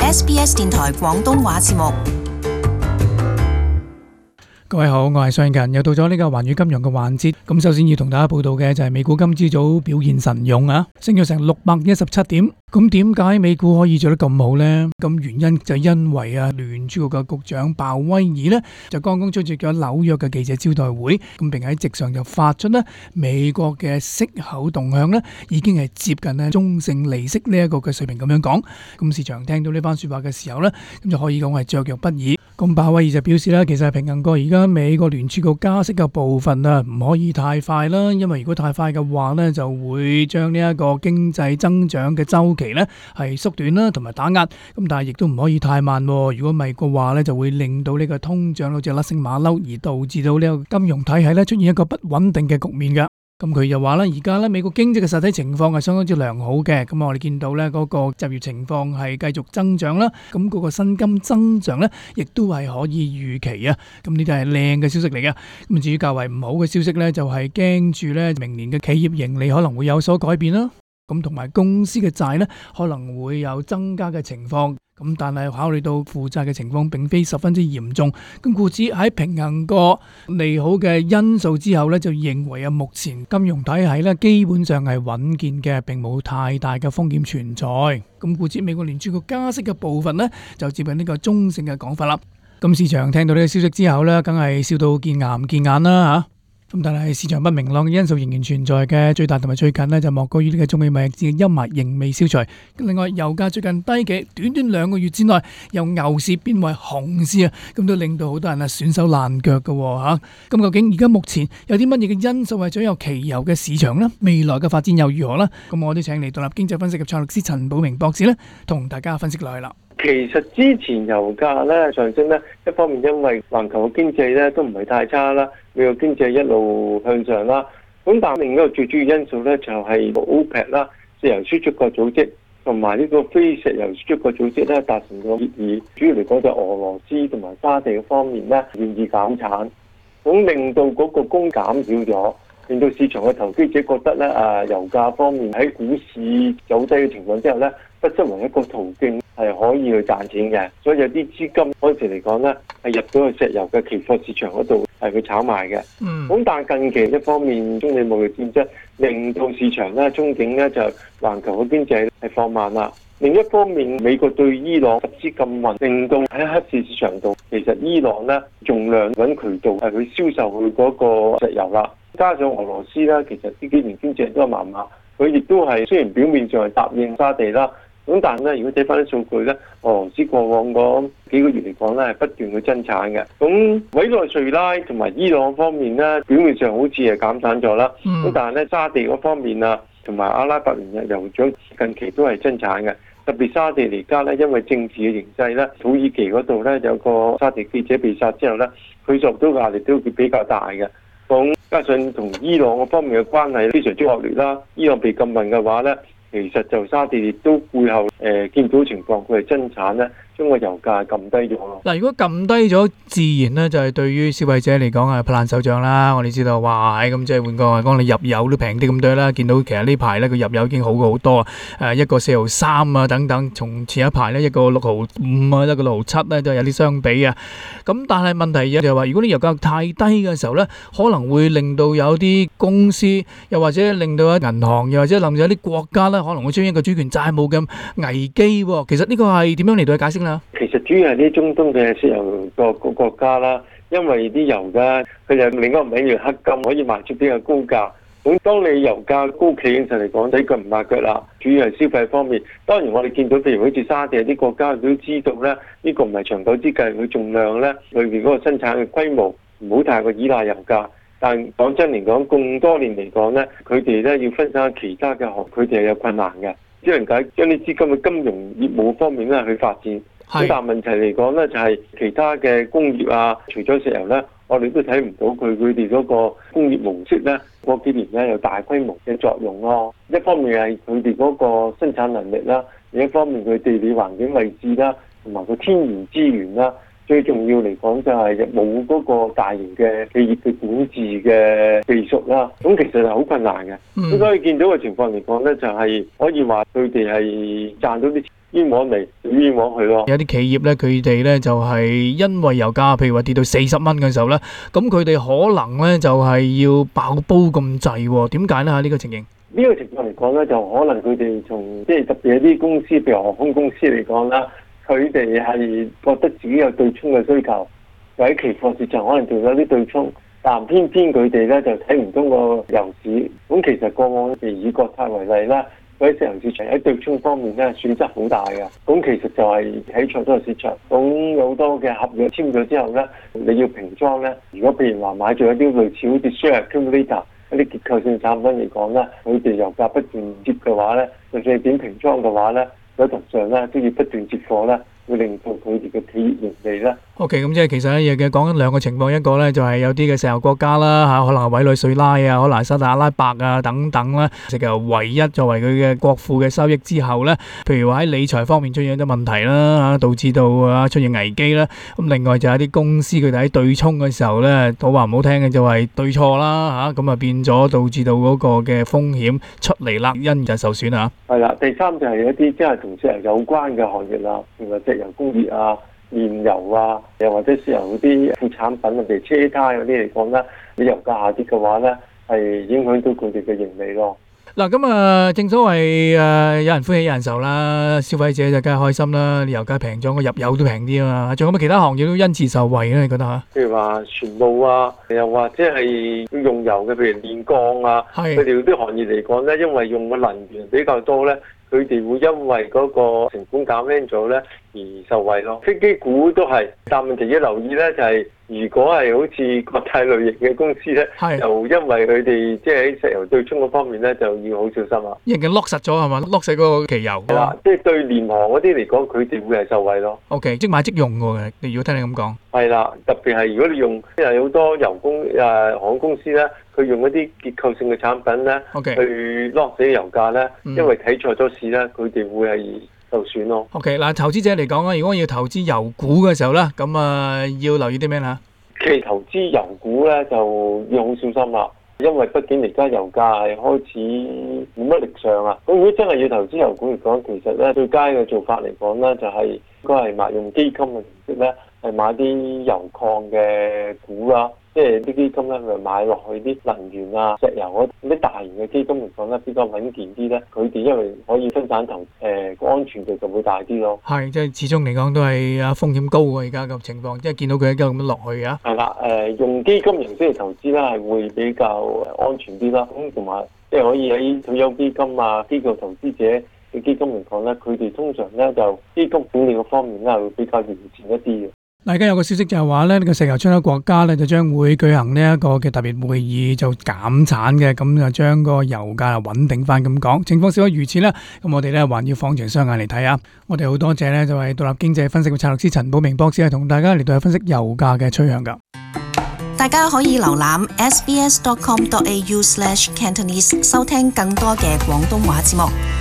SBS 電台廣東話節目。 各位好，我係尚勤，又到咗呢個環宇金融嘅環節。咁首先要同大家報道嘅就係美股今朝早表現神勇啊，升咗成617點。咁點解美股可以做得咁好呢？咁原因就係因為聯儲局嘅局長鮑威爾呢，就剛剛出席咗紐約嘅記者招待會，咁並喺席上就發出呢美國嘅息口動向呢已經係接近呢中性利息呢一個嘅水平咁樣講。咁市場聽到呢番說話嘅時候呢，咁就可以講係雀躍不已。咁鮑威爾就表示啦，其實係平衡過而家美國聯儲局加息嘅部分啊，唔可以太快啦，因為如果太快嘅話呢，就會將呢一個經濟增長嘅周期呢係縮短啦，同埋打壓。咁但係亦都唔可以太慢，如果唔係嘅話呢，就會令到呢個通脹好似甩繩馬騮，而導致到呢個金融體系呢出現一個不穩定嘅局面嘅。咁佢又話啦，而家咧美國經濟嘅實體情況係相當之良好嘅，咁我哋見到咧嗰個就業情況係繼續增長啦，咁嗰個薪金增長咧亦都係可以預期啊，咁呢啲係靚嘅消息嚟嘅。咁至於較為唔好嘅消息咧，就係驚住咧明年嘅企業盈利可能會有所改變啦，咁同埋公司嘅債咧可能會有增加嘅情況。咁但係考慮到負債嘅情況並非十分之嚴重，咁故此喺平衡過利好嘅因素之後呢，就認為目前金融體系呢基本上係穩健嘅，並冇太大嘅風險存在。咁故此美國聯儲局加息嘅部分呢，就接近呢個中性嘅講法啦。咁市場聽到呢個消息之後呢，梗係笑到見牙唔見眼啦嚇。咁但係市場不明朗嘅因素仍然存在嘅，最大同埋最近呢，就莫過於呢個中美貿易戰嘅陰霾仍未消除。另外油價最近低企，短短2個月之內由牛市變為熊市啊，咁都令到好多人損手爛腳嘅嚇。咁究竟而家目前有啲乜嘢嘅因素係左右期油嘅市場呢？未來嘅發展又如何呢？咁我哋請嚟獨立經濟分析及策略師陳寶明博士呢，同大家分析落去啦。 其實之前油價咧上升咧，一方面因為環球嘅經濟咧都唔係太差啦，美國經濟一路向上啦。咁但係另一個最主要因素咧就係 OPEC 啦，石油輸出國組織同埋呢個非石油輸出國組織咧達成咗協議，主要嚟講就俄羅斯同埋沙地嘅方面咧願意減產，咁令到嗰個供減少咗，令到市場嘅投機者覺得咧油價方面喺股市走低嘅情況之下咧，不失為一個途徑係可以去賺錢嘅，所以有啲資金嗰時嚟講咧係入到去石油嘅期貨市場嗰度係去炒賣嘅。咁但係近期一方面中美貿易戰爭令到市場咧憧憬咧就環球嘅經濟係放慢啦。另一方面美國對伊朗實施禁運，令到喺黑市市場度其實伊朗咧盡量揾渠道係去銷售佢嗰個石油啦。加上俄羅斯咧其實呢幾年經濟都係麻麻，佢亦都係雖然表面上係答應沙地啦。咁但係咧，如果睇翻啲數據咧，俄羅斯過往嗰幾個月嚟講咧，係不斷去增產嘅。咁委內瑞拉同埋伊朗方面咧，表面上好似係減產咗啦。咁但係咧，沙地嗰方面啊，同埋阿拉伯聯酋酋長近期都係增產嘅。特別沙地而家咧，因為政治嘅形勢咧，土耳其嗰度咧有個沙地記者被殺之後咧，佢受到壓力都會比較大嘅。咁加上同伊朗嗰方面嘅關係非常之惡劣啦，伊朗被禁運嘅話咧。其實就沙地亦都背後見到情況，佢係增產咧，將個油價撳低咗咯。 嗱，如果撳低咗，自然咧就係對於消費者嚟講係拍爛手掌啦。我哋知道，哇，咁即係換句話講，你入油都平啲咁多啦。見到其實呢排咧個入油已經好過好多啊，一個4.3啊等等，從前一排咧一個6.5啊，一個6.7咧都有啲相比啊。咁但係問題就係話，如果啲油價太低嘅時候咧，可能會令到有啲公司，又或者令到一銀行，又或者令到有啲國家咧，可能會出現一個主權債務嘅危機。其實呢個係點樣嚟到去解釋呢？ 其實主要係啲中東嘅石油國家啦，因為啲油價佢有另一個名叫黑金，可以賣出比較高價。咁當你油價高企嘅時候嚟講，睇腳唔抹腳啦。主要係消費方面，當然我哋見到譬如好似沙地啲國家都知道咧，呢個唔係長久之計，佢盡量咧裏邊嗰個生產嘅規模唔好太過依賴油價。但講真嚟講，咁多年嚟講咧，佢哋咧要分散其他嘅行，佢哋係有困難嘅。只能解將啲資金嘅金融業務方面咧去發展。咁但問題嚟講咧，就係其他嘅工業啊，除咗石油咧，我哋都睇唔到佢哋嗰個工業模式咧，過幾年咧有大規模嘅作用咯。一方面係佢哋嗰個生產能力啦，另一方面佢地理環境位置啦，同埋個天然資源啦， 最重要嚟講就係冇嗰個大型嘅企業嘅管治嘅技術啦。咁其實係好困難嘅。咁所以見到嘅情況嚟講咧，就係可以話佢哋係賺到啲冤枉嚟，冤枉去咯。 有啲企業咧，佢哋咧就係因為油價，譬如話跌到40蚊嘅時候咧，咁佢哋可能咧就係要爆煲咁滯。點解咧？呢個情形？ 呢個情況嚟講咧，就可能佢哋從即係特別有啲公司，譬如航空公司嚟講啦，佢哋係覺得自己有對沖嘅需求，喺期貨市場可能做咗啲對沖，但偏偏佢哋咧就睇唔通個油市。咁其實過往譬如以國泰為例啦，喺石油市場喺對沖方面咧損失好大嘅。咁其實就係喺錯咗個市場。咁有好多嘅合約簽咗之後咧，你要平倉咧。如果譬如話買咗一啲類似好似 share accumulator 一啲結構性產品嚟講咧，佢哋油價不斷跌嘅話咧，就算係點平倉嘅話咧，手頭上咧都要不斷接貨咧，會令到佢哋嘅企業盈利咧。 OK， 咁即係其實咧，講緊兩個情況，一個咧就係有啲嘅石油國家啦嚇，可能係委內瑞拉啊，可能係沙特阿拉伯啊等等啦，石油唯一作為佢嘅國庫嘅收益之後咧，譬如話喺理財方面出現咗問題啦嚇，導致到出現危機啦。咁另外就係啲公司佢哋喺對沖嘅時候咧，好話唔好聽嘅就係對錯啦嚇，咁啊變咗導致到嗰個嘅風險出嚟啦，因而就受損啊。 係啦，第三就係一啲即係同石油有關嘅行業啦，譬如話石油工業啊、煉油啊，又或者石油嗰啲副產品，譬如車胎嗰啲嚟講咧，你油價下跌嘅話咧，係影響到佢哋嘅盈利咯。 嗱，咁啊，正所謂有人歡喜有人愁啦，消費者就梗係開心啦，你油價平咗，我入油都平啲啊嘛。仲有冇其他行業都因此受惠咧？你覺得嚇？譬如話船務啊，又或者係用油嘅，譬如煉鋼啊，佢哋啲行業嚟講咧，因為用嘅能源比較多咧，佢哋會因為嗰個成本減輕咗咧而受惠咯。飛機股都係，但問題要留意咧就係，如果係好似國泰類型嘅公司咧，就因為佢哋即係喺石油對沖嗰方面咧，就要好小心啊。 已經lock實咗係嘛？lock實嗰個期油。 係啦，即係對廉航嗰啲嚟講，佢哋會係受惠咯。 OK， 即買即用嘅。你如果聽你咁講， 係啦，特別係如果你用，即係好多航空公司咧，佢用一啲結構性嘅產品咧，去 lock 死油價咧，因為睇錯咗市咧，佢哋會係受損咯。 OK， 嗱，投資者嚟講啊，如果要投資油股嘅時候咧，咁啊要留意啲咩咧？ 其實投資油股咧就要好小心啦，因為畢竟而家油價係開始冇乜力上啊。咁如果真係要投資油股嚟講，其實咧最佳嘅做法嚟講咧，就係應該係買用基金嘅形式咧，係買啲油礦嘅股啦。即係啲基金咧，佢買落去啲能源啊、石油嗰啲大型嘅基金嚟講咧，比較穩健啲咧。佢哋因為可以分散投，個安全度就會大啲咯。 係，即係始終嚟講都係風險高喎。而家個情況，即係見到佢而家咁樣落去啊。 係啦，用基金形式嚟投資咧，係會比較安全啲啦。咁同埋即係可以喺退休基金啊、機構投資者嘅基金嚟講咧，佢哋通常咧就基金管理嘅方面咧，會比較完善一啲嘅。嗱，而家有個消息就係話咧，呢個石油出口國家咧就將會舉行呢一個嘅特別會議，就減產嘅，咁就將個油價穩定翻咁講。情況少不如此啦，咁我哋咧還要放長雙眼嚟睇下。我哋好多謝咧就係獨立經濟分析嘅策略師陳寶明博士，係同大家嚟到去分析油價嘅趨向噶。 大家可以瀏覽 sbs.com.au/cantonese 收聽更多嘅廣東話節目。